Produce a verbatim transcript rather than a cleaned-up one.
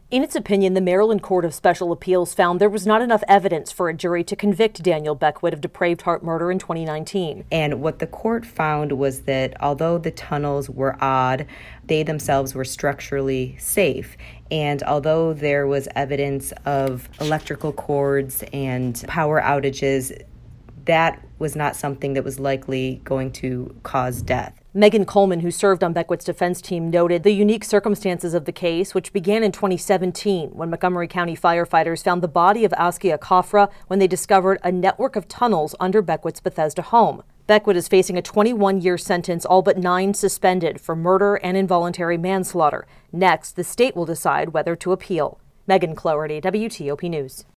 In its opinion, the Maryland Court of Special Appeals found there was not enough evidence for a jury to convict Daniel Beckwith of depraved heart murder in twenty nineteen. And what the court found was that although the tunnels were odd, they themselves were structurally safe. And although there was evidence of electrical cords and power outages, that was not something that was likely going to cause death. Megan Coleman, who served on Beckwith's defense team, noted the unique circumstances of the case, which began in twenty seventeen when Montgomery County firefighters found the body of Askia Khafra when they discovered a network of tunnels under Beckwith's Bethesda home. Beckwith is facing a twenty-one year sentence, all but nine suspended, for murder and involuntary manslaughter. Next, the state will decide whether to appeal. Megan Cloherty, W T O P News.